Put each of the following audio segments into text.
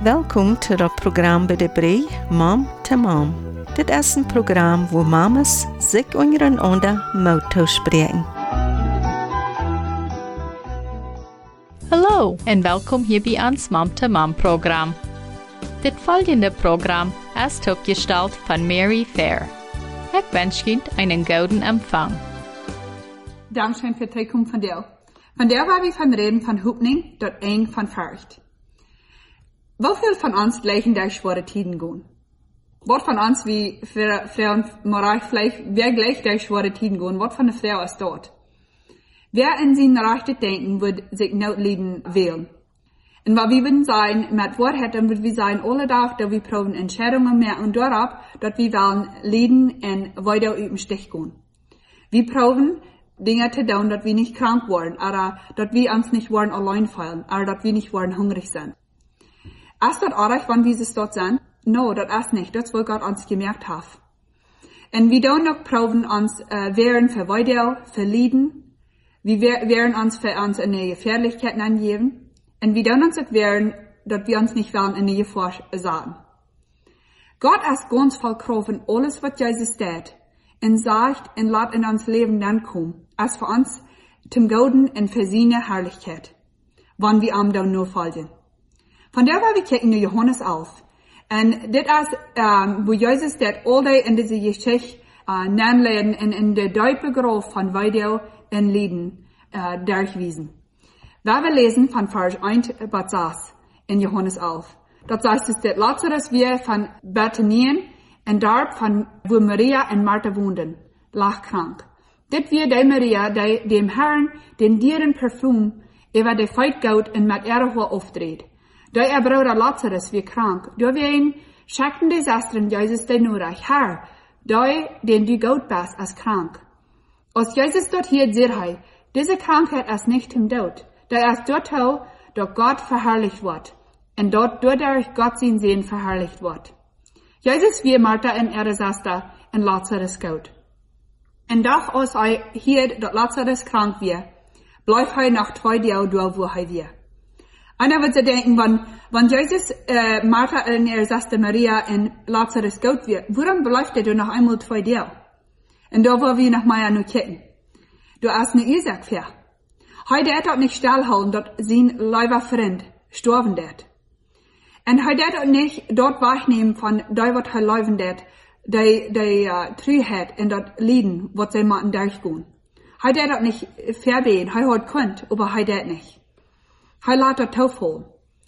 Welkom tot het programma bij de Brei Mom to Mom. Dit is een programma waar mamas zich ondereinander mogen spreken. Hallo en welkom hier bij ons Mom to Mom programma. Dit volgende programma is opgesteld van Mary Fair. Ik wens je een gouden empfang. Dankeschön für die Kommt von dir. Von der war wir von reden von Hupning, dort eng von Furcht. Wofür von uns gleichen der schwere Tiden gehen? Wat von uns wie für Frauen Moral vielleicht, wer gleich der schwere Tiden gehen? Wat von der Frau ist dort? Wer in sein Rechte denken, wird sich not lieben wählen. Und was wir würden sein, mit Wort hätten, würden wir sein, alle Tag, dass wir proben Entscheidungen mehr und darauf, dass wir wollen leiden und weiter über den Stich gehen. Wir proben Dinge zu tun, dass wir nicht krank werden, oder dass wir uns nicht werden allein fühlen, oder dass wir nicht werden hungrig sind. Ist das auch, wenn wir es dort sind? No, das ist nicht. Das will Gott uns gemerkt haben. Und wir tun noch proben uns, wehren für weiter, für Leiden. Wir wehren uns für uns in die Gefährlichkeiten angeben. Und wir tun uns auch wehren, dass wir uns nicht wollen in die Gefahr sagen. Gott ist ganz voll Kraft in alles, was Jesus tut. Und sagt, und lässt in uns Leben dann kommen. Als für uns zum Golden und für seine Herrlichkeit. Wann wir am dann nur folgen. Von der wir kicken in Johannes auf. Und das ist, wo Jesus das alle in diese Geschichte, namelijk in der diepe Grove von Weidel in Lieden, durchwiesen. Wir lesen von Vers 1 bis 6 in Johannes auf. Das heißt, es ist Lazarus wir von Bethanien, und dort von, wo Maria und Martha wohnten, lag krank. Dit wir die Maria, die dem Herrn, den dieren Parfum, über die Feit gaut und mit ihrer Haar aufdreht. Da Bruder Lazarus wie krank, da wir ihn schickten die Schwestern Jesus den Nurach, Herr, da den du gaut bist, als krank. Als Jesus dort hier sieht, diese Krankheit ist nicht im Tod, da ist dort auch, dass Gott verherrlicht wird, und dort dadurch Gott sein Sehen verherrlicht wird. Jesus wie Martha und ihre Schwester und Lazarus gaut. Und doch als hier, dass Lazarus krank wird, bleibt er nach 2 Tagen da, wo er wird. Einer wird sich denken, wenn Jesus, Martha und ihre Schwester Maria und Lazarus gaut wird, warum bleibt er noch einmal 2 Tage? Und da wo wir noch mal nur kicken. Du hast eine Ursache für. Heute hat er nicht stillhalten, dass sein lieber Freund gestorben wird. Und heute hat er nicht dort wahrnehmen von da, was er leben wird, die Trüheit und das Leiden, was sie mal durchgehen. Heute hat er nicht verbeten, er hat könnt, aber heute hat nicht. Er lässt das Tauf holen.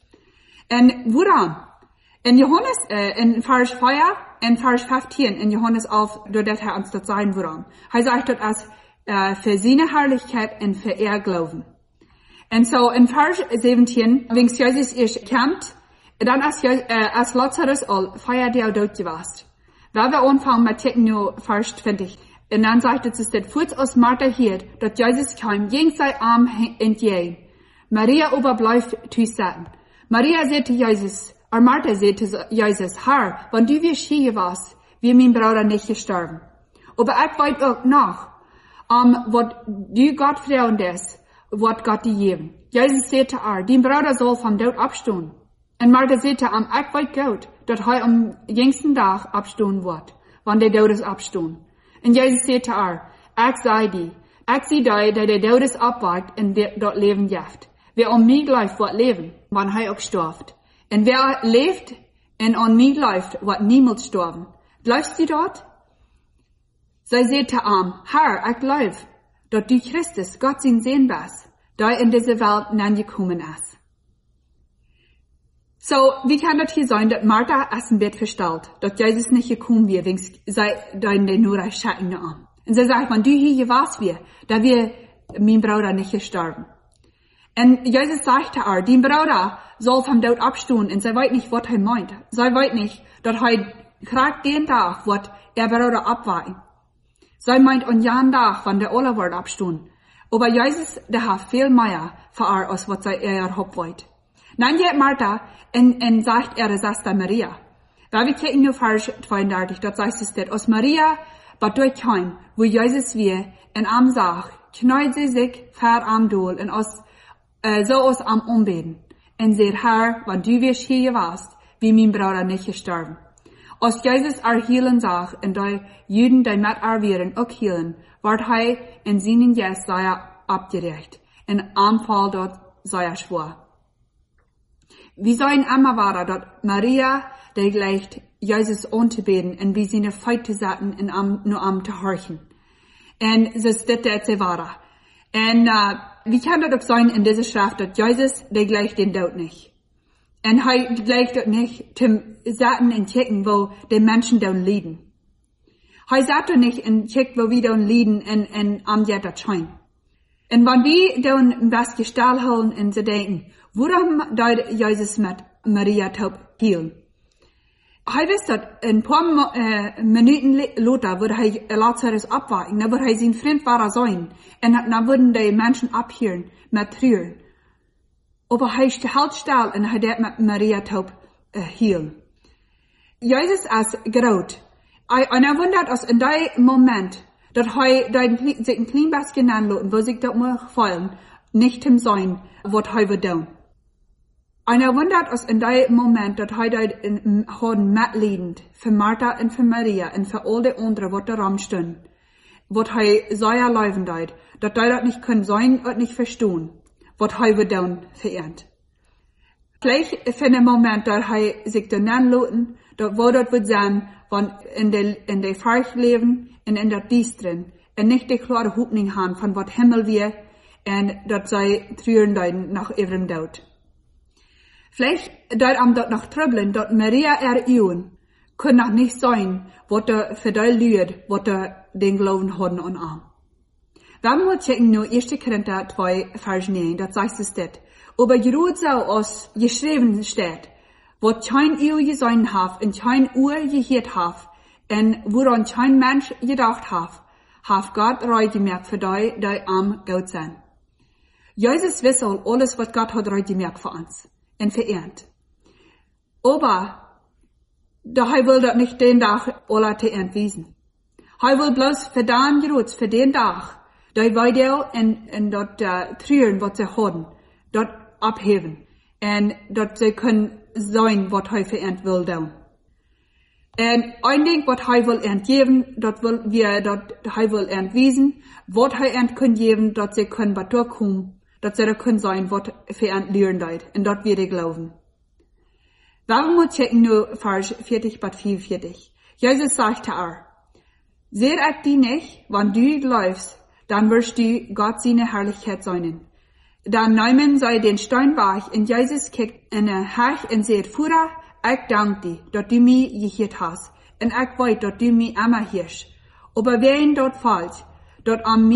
Und woran? In Johannes, in Vers 4, in Vers 15, in Johannes auf, dort hat er uns das sagen, woran. Er sagt dort als, für seine Herrlichkeit und für ihr Glauben. Und so, in Vers 17, wenn Jesus erst kommt, dann als Lazarus all 4 Tage tot gewesen. Weil wir anfangen mit Ticken Vers 20. Und dann sagt es, dass kurz aus Martha hier, dass Jesus kam, ging sein Arm entgegen. Maria aber bleibt zusammen. Maria sagte Jesus, Martha sagte Jesus, Herr, wenn du wie hier warst, wie mein Bruder nicht gestorben. Aber ich weiß auch noch, was du Gott vertrauen ist, was Gott dir geben. Jesus sagte, dein Bruder soll vom Tod abstehen. Und Martha sagte, ich weiß gut, dass er am jüngsten Tag abstehen wird, wenn der Todes abstehen. Und Jesus sagte, ich sei die, ich sehe die, der Todes abwagt und dort leben jaft. Wer an mich läuft, wird leben, wenn er auch stirbt. Und wer lebt und an mich läuft, wird niemals sterben. Läufst du dort? Sie sagte Herr, ich glaube, dass du Christus, Gott sein Sehen bist, der in diese Welt hineingekommen ist. So, wie kann das hier sein, dass Martha ist im Bett verstellt, dass Jesus nicht gekommen wird, wenn sie den nur schauen an. Und sie sagt, wenn du hier warst, da wir mein Bruder nicht gestorben. Und Jesus sagte dein Bruder soll vom Tod abstehen, und sie weiß nicht, was er meint. Sie weiß nicht, dass er gerade den Tag wird ihr Bruder abweichen. Sie meint an jeden Tag, wenn der alle wird abstehen. Aber Jesus, der hat viel mehr für ihr, als was sie ihr Haupt wollt. Dann geht Martha und sagt ihre Schwester Maria. Weil wir kicken nur Vers 32, dort sagt es, dass aus Maria, bei durchkam, wo Jesus wir in am sagt, knallt sie sich vor am Dohl und so aus am Umbeten. und seht Herr, wann du wirst hier warst, wie mein Bruder nicht gestorben. Als Jesus heelen zag en die Juden die met wären ook heelen, ward hij in seinen Jesaja abgerecht, en aanval dort sei schwor. Wie sein immer war dort Maria, die gleicht Jesus anzubeten und wie seine Feite satten und nur am zu horchen. Und so ist das der war. Und wie kann das auch sein in dieser Schrift, dass Jesus, der gleicht den Tod nicht. Und er gleicht dort nicht zum Satten und Checken, wo die Menschen dann leiden. Er sagt doch nicht und checkt, wo wir dann leiden und am Jetter schein. Und wenn wir dann was Gestalt holen und so denken, warum dort Jesus mit Maria taub hielten? Er wisst, dass ein paar Minuten later würde er Lazarus abwachen, dann würde er sein Freund war sein, und dann würden die Menschen abhören mit Trüren. Aber er ist halt still und er hat mit Maria taub hielten. Jesus ist graut. Und er wundert uns in dem Moment, dass er sich ein klein bisschen anlassen, wo sich das mal gefallen, nicht zum Sein, was er wird tun. Und er wundert uns in dem Moment, dass er dort mitleidend für Martha und für Maria und für all die anderen, was daran stehen, was er sehr leiden dort, dass die das nicht können sein und nicht verstehen, was er wird tun für ihn. Gleich für den Moment, dass er sich dann anlassen, wo dort wird sein, wenn in der Furcht leben und in der Dies drin, und nicht die klare Hoffnung haben, von was Himmel wir, und dass sie trüren deuten nach ihrem Tod. Vielleicht dort am dort noch tröbeln, dort Maria Ehren, können noch nicht sein, was da für die Leute, was da den Glauben haben und an. Wenn wir checken nur 1. Korinther 2, Vers 9, das sagt es das. Aber gerut so aus geschrieben steht, was kein Ehe gesehen hat und kein Uhr gehört hat und woran kein Mensch gedacht hat Gott rei gemerkt für die am Gott sein. Jesus wissel alles, was Gott hat rei gemerkt für uns und verehrt. Aber da will das nicht den Tag alle zu entwiesen. Er will bloß für den gerut, für den Tag, die weiter und dort trüren, was sie haben, dort abheben und dort sie können sein, was er verehrt will tun. Und ein Ding, was er will entgeben, dort will wir, dort er will entwiesen, was er ent können geben, dort sie können bei durchkommen, dort sie da können sein, was verehrt lernen dort, und dort wir glauben. Warum wir checken nur Vers 40 bis 44. Jesus sagte seht ich die nicht, wenn du läufst, dann wirst du Gott seine Herrlichkeit sein. Dann nehmen sie den Stein weich, und Jesus kickt in der Herr und sagt, Führer, ich danke dir, dass du mich gehört hast, und ich weiß, dass du mich immer hörst. Aber wer ihn dort fällt, dort an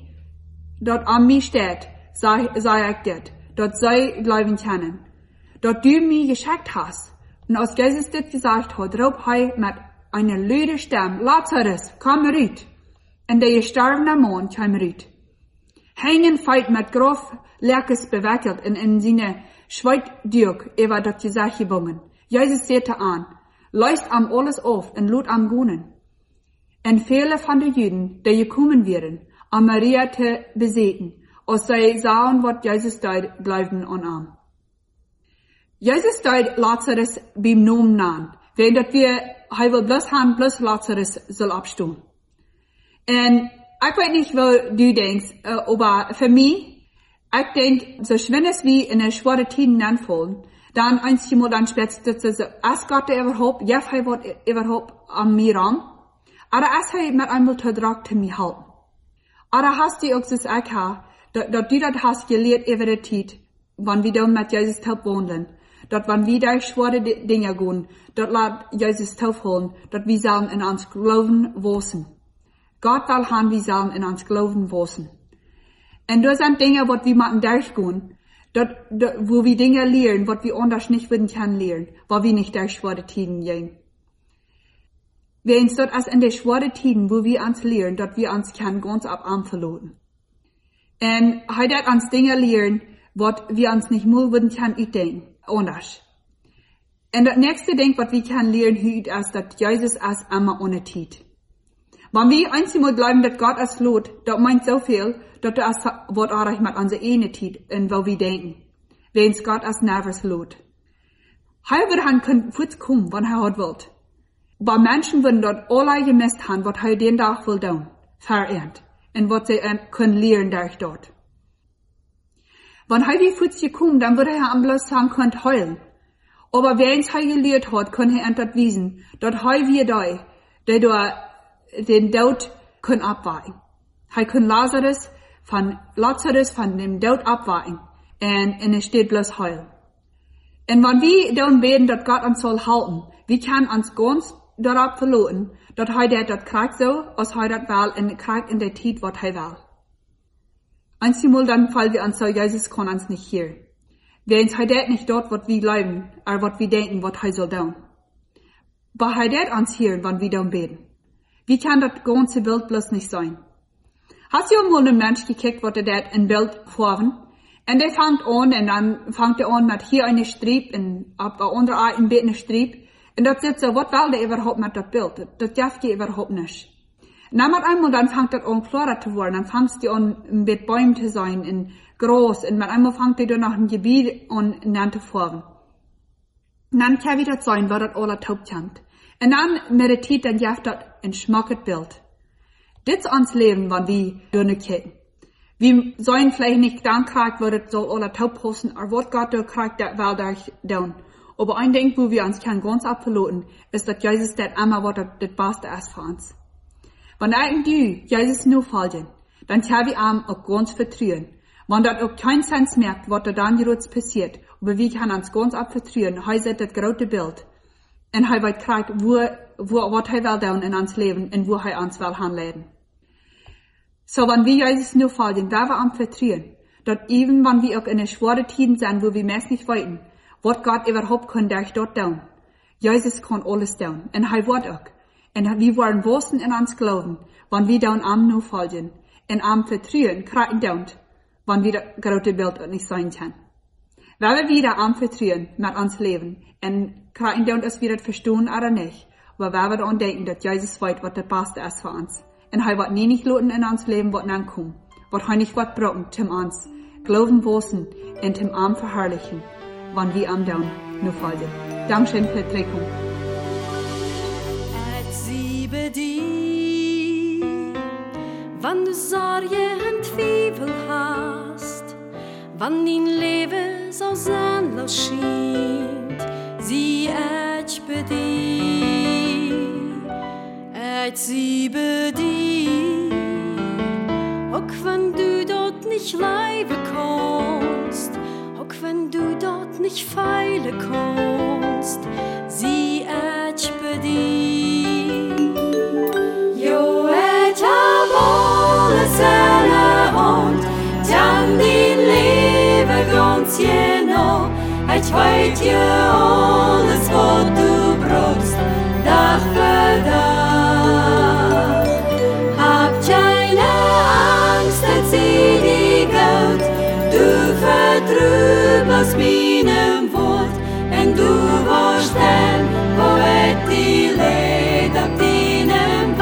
mich steht, sei ich das, dort sei bleiben können, dass du mich geschickt hast. Und als Jesus das gesagt hat, raub er mit einer lauten Stimme, Lazarus, komm raus. Und der gestorbene Mann kam raus. Hängen feit mit grof Lerkes bewickelt und in seine Schweitdürk über das Gesicht gebogen. Jesus sagte an, leist am alles auf und lud am Gunen. Und viele von den Juden, die gekommen wären, am Maria zu beseten, als sie sahen, was Jesus dort bleiben und an. Jesus dort Lazarus beim Namen nahen, während er will bloß haben, bloß Lazarus soll abstehen. Und ich weiß nicht, wo du denkst, aber für mich, ich denke, so schön es wie in der schweren Tiden anfallen, dann einmal dann spätestens, dass es Gott überhaupt, ja, er wird überhaupt an mir ran, aber es hat mit einmal zu Drag zu mir halten. Aber hast du auch das auch, dass du das hast gelehrt über die Zeit, wenn wir dann mit Jesus taub wohnen, dass wenn wir durch schwere Dinge gehen, dass lasst Jesus taub holen, dass wir sollen in uns Glauben wachsen. Gott will haben, wir sollen in uns Glauben wachsen. Und das sind Dinge, was wir machen durchgehen, wo wir Dinge lernen, was wir anders nicht würden können lernen, weil wir nicht durch schwere Tiden gehen. Wir uns dort als in der schweren Tiden, wo wir uns lernen, dass wir uns können ganz ab Arm verloren. Und heute uns Dinge lernen, was wir uns nicht mal würden können denken, anders. Und das nächste Ding, was wir können lernen, heute ist, dass Jesus ist immer ohne Zeit. Wenn wir einmal glauben, dass Gott es lot, das meint so viel, dass das was auch mit unserer eigenen Zeit, und wo wir denken. wens Gott als nervös lot. Hij würde han kun voets komen, wann hij had wilt. Aber Menschen würden dort allerlei gemisst haben, was hij den Tag will tun, verehrt, und was sie können lernen durch dort. Wenn hij die voets gekommen, dann würde er am bloß sagen, könnt heulen. Aber wens hij gelehrt hat, kann er dort wiesen, dort hij wie der den Tod können abwarten. Hij kann Lazarus von dem Tod abwarten, und er steht bloß heulen. Und wenn wir dann beten, dass Gott uns soll halten, wir können uns ganz darauf verlassen, dass er das kriegt so, als er das will, und kriegt in der Zeit, was er will. Einmal dann fallen wir uns so, Jesus kann uns nicht hier. Wenn er das nicht dort, was wir glauben, oder was wir denken, was er soll tun. Aber er das uns hier, wenn wir dann beten. Wie kann das ganze Bild bloß nicht sein? Hast du mal einen Mensch gekickt, was das ein Bild vorhaben? Und der fängt an, und dann fängt er an mit hier eine Striep, und ab der andere ein bisschen eine Striep. Und das sitzt so, was will der überhaupt mit das Bild? Das darf die überhaupt nicht. Und dann mit einmal, dann fängt das an klarer zu werden, dann fängst du an, mit Bäumen zu sein, und groß, und mit einmal fängt die dann nach einem Gebiet an, zu fahren. Und dann kann wieder sein, was das alle taugt hat. Und dann meditiert dann jaft das ein schmackes Bild. Das ist uns Leben, wenn wir durchkicken. Wir sollen vielleicht nicht dann kriegen, wo das soll alle taub posten, aber was Gott da kriegt, das will durch tun. Aber ein Ding, wo wir uns ganz abverloten, ist, dass Jesus das immer was das Beste ist für uns. Wenn irgendwie Jesus nur folgen, dann können wir ihm auch ganz vertrauen. Wenn das auch keinen Sinn merkt, was da dann jetzt passiert, aber wir können uns ganz abvertrauen, er sieht das große Bild. Und er wird kriegen, was er will tun in uns Leben und wo er uns will handeln. So, wenn wir Jesus nur folgen, da wir am vertrauen, dass even wenn wir auch in der schweren Tiden sind, wo wir meist nicht weiten, was Gott überhaupt kann durch dort tun. Jesus kann alles tun. Und er wird auch. Und wir wollen wissen in uns glauben, wenn wir dann am nur folgen, und am vertrauen, kriegen tun, wenn wir das große Bild nicht sein können. Weil wir wieder am vertrauen mit uns leben, und kriegen tun, dass wir das verstehen oder nicht, aber weil wir daran denken, dass Jesus weiß, was das Beste ist für uns. Und er wird nie nicht loten in uns Leben, was dann kommt. Was er nicht wird brauchen, zum uns glauben wissen und zum Arm verherrlichen, wenn wir am dann nur folgen. Dankeschön für die Trägung. Liebe dir, wann du Sorge und Zweifel hast, wann dein Leben so sinnlos scheint, sieh ich bei dir, ich liebe dir, auch wenn du dort nicht leben kannst, auch wenn du dort nicht feilen kannst, sieh ich bei dir. Jo, ich hab alles in der Hand, dann dein Leben ganz genau. Ich weiß ja alles, was du brauchst, Tag für Tag. Hab keine Angst, als sie die Geld, du vertrübelst meinem Wort, und du warst dann, wo ich die Leid auf deinem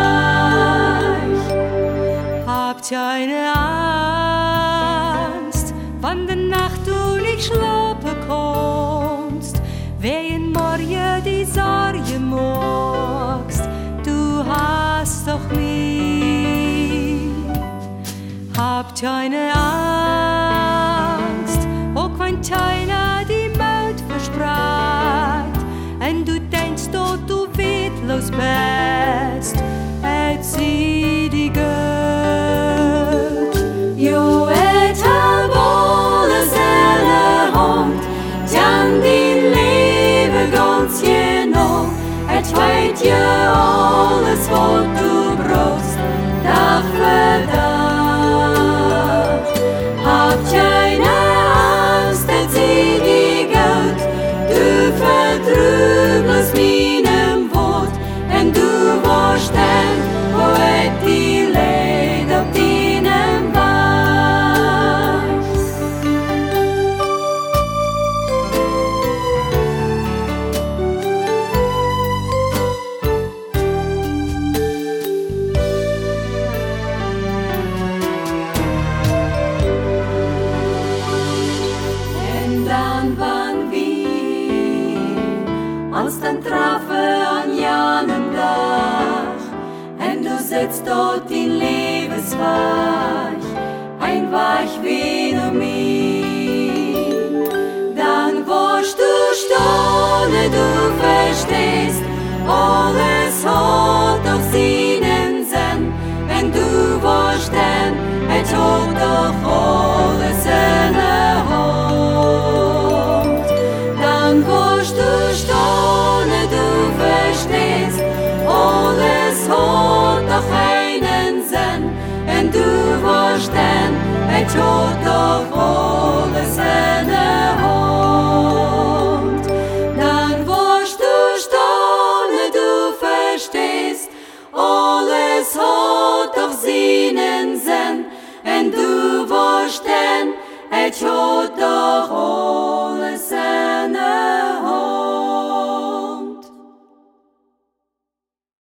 Weich. Hab keine Angst, wann der Nacht du nicht schlafen kannst, wegen morgen die Sorge magst, du hast doch mich. Hab keine Angst, auch wenn keiner die Maut verspreit, und du denkst, dass du wertlos bist, sie die Geld. Jo, ich hab alles in der Hand, dann dein Leben ganz genau. Ich weiß ja alles, was du brauchst, Tag für Tag. Hab keine Angst, als sie die Geld, du vertrübelst meinem Wort, und du warst dann, wo ich die Leid auf deinem Weich. 'Cause treffe an jenem Tag, en du sitzt dort in Lebensweg, ein Weg wie nur mir. Dann wirst du staunen, du verstehst, alles hat doch seinen Sinn, en du wirst denn, et hat doch alles in der Hand. Dann wirst du staunen, du verstehst, alles hat doch einen Sinn, en du wirst denn, et hat doch alles in der Hand. Dann wirst du staunen, du verstehst, alles hat doch seinen Sinn, en du wirst denn, et hat doch